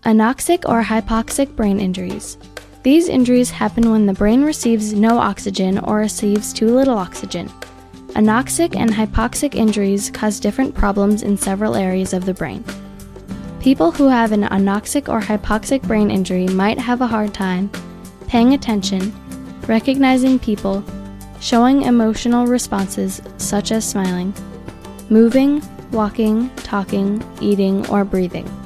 Anoxic or hypoxic brain injuries. These injuries happen when the brain receives no oxygen or receives too little oxygen. Anoxic and hypoxic injuries cause different problems in several areas of the brain. People who have an anoxic or hypoxic brain injury might have a hard time paying attention, recognizing people, showing emotional responses such as smiling, moving, walking, talking, eating, or breathing.